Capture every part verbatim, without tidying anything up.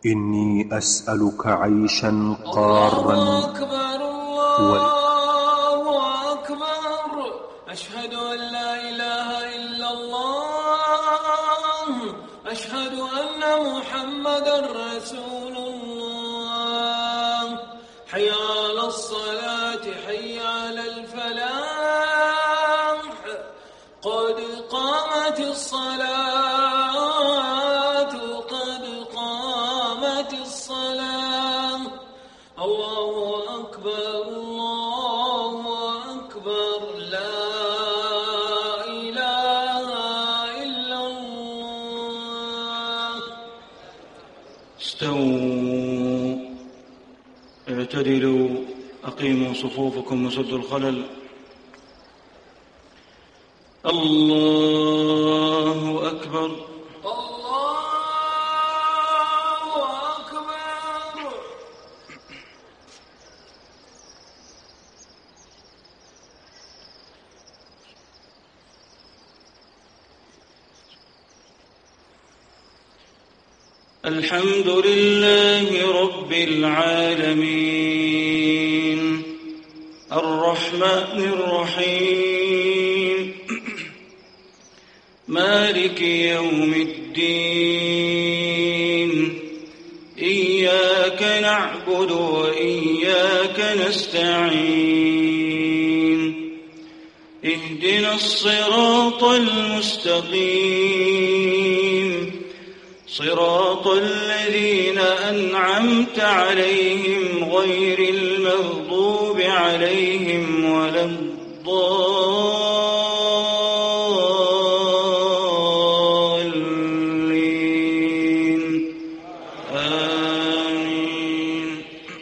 إني أسألك عيشا قارا. الله أكبر الله أكبر. أشهد أن لا إله إلا الله. أشهد أن محمدا رسول الله. حي على الصلاة حي على الفلاح. قد قامت الصلاة قد قامت الصلاة. الله أكبر الله أكبر. لا إله إلا الله. استووا اعتدلوا أقيموا صفوفكم وسدوا الخلل. الله أكبر الله أكبر. الحمد لله رب العالمين الرحمن الرحيم مالك يوم الدين. إياك نعبد وإياك نستعين. اهدنا الصراط المستقيم صراط الذين أنعمت عليهم غير المغضوب عليهم ولا الضالين. آمين.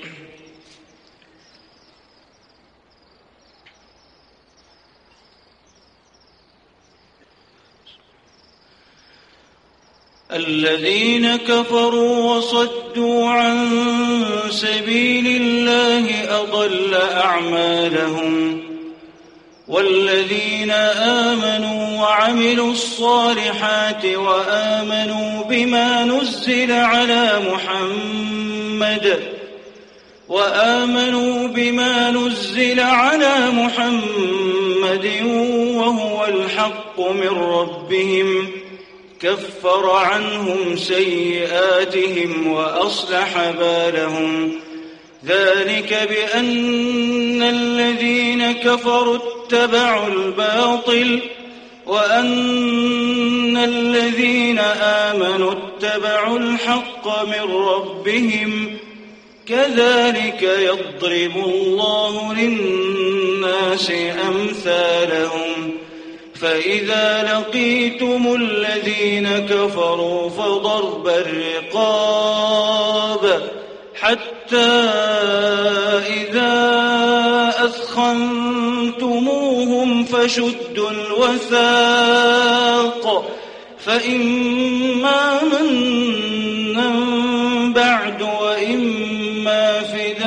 الذين كفروا وصدوا عن سبيل الله أضل أعمالهم. والذين آمنوا وعملوا الصالحات وآمنوا بما نزل على محمد وآمنوا بما نزل على محمد وهو الحق من ربهم كفر عنهم سيئاتهم وأصلح بالهم. ذلك بأن الذين كفروا اتبعوا الباطل وأن الذين آمنوا اتبعوا الحق من ربهم. كذلك يضرب الله للناس أمثالهم. فإذا لقيتم الذين كفروا فضرب الرقاب حتى إذا أثخنتموهم فشدوا الوثاق فإما منا بعد وإما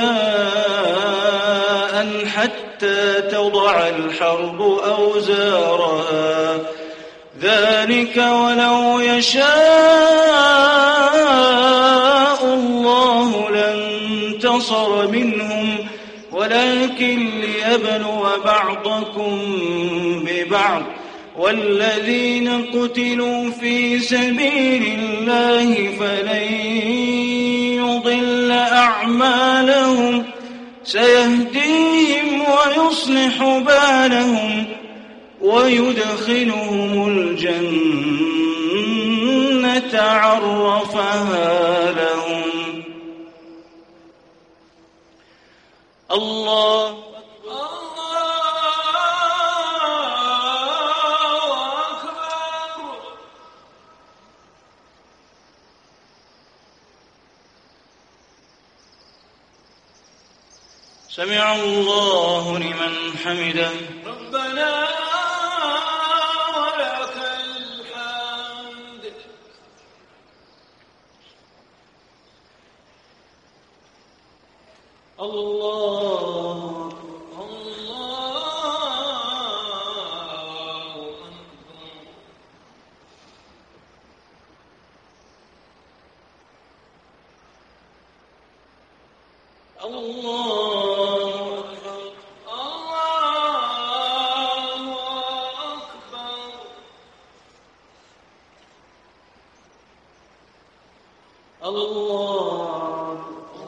فداء حتى تضع الحرب أوزارها. ذلك ولو يشاء الله لانتصر منهم ولكن ليبلو بعضكم ببعض. والذين قتلوا في سبيل الله فلن يضل أعمالهم سيهديهم ويصلح بالهم ويدخلهم الجنة عرفها لهم. الله سمع الله لمن حمده. ربنا ولك الحمد. الله الله أكبر. الله أكبر الله أكبر الله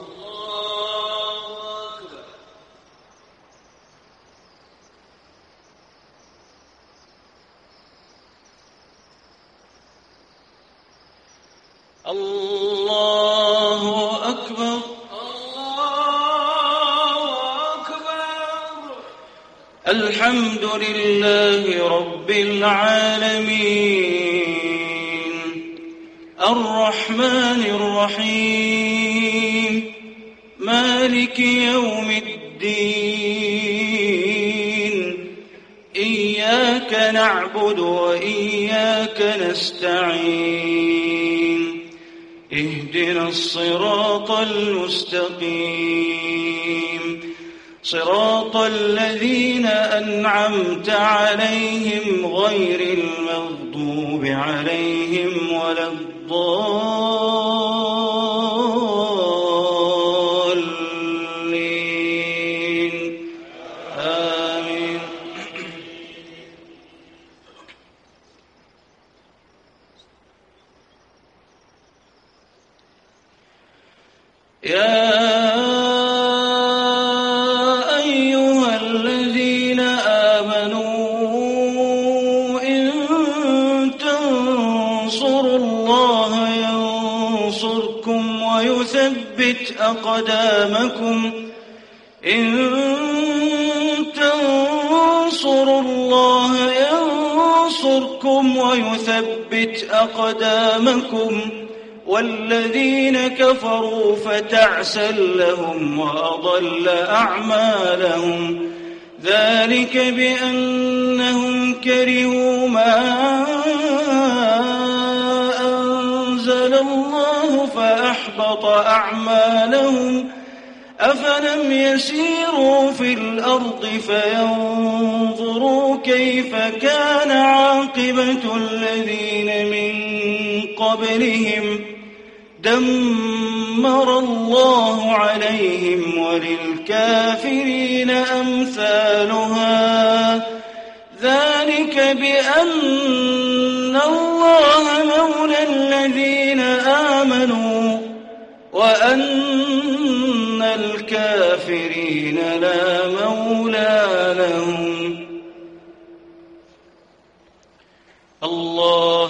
الله أكبر الله أكبر الحمد لله رب العالمين الرحمن الرحيم مالك يوم الدين إياك نعبد وإياك نستعين اهدنا الصراط المستقيم صراط الذين أنعمت عليهم غير المغضوب عليهم ولا الضالين آمين يا أيها الذين آمنوا إن تنصروا الله ينصركم ويثبت أقدامكم إن تنصروا الله ينصركم ويثبت أقدامكم والذين كفروا فتعسا لهم وأضل أعمالهم ذلك بأنهم كرهوا ما أنزل الله فأحبط أعمالهم أفلم يسيروا في الأرض فينظروا كيف كان عاقبة الذين من قبلهم دمر الله عليهم وللكافرين أمثالها ذلك بأن الله مولى الذين آمنوا وأن الكافرين لا مولى لهم الله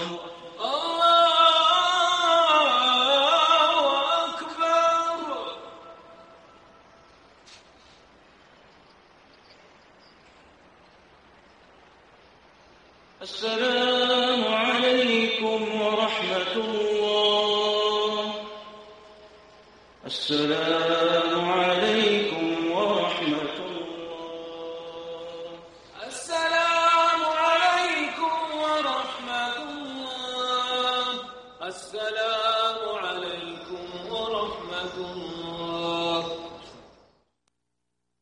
السلام عليكم ورحمة الله السلام عليكم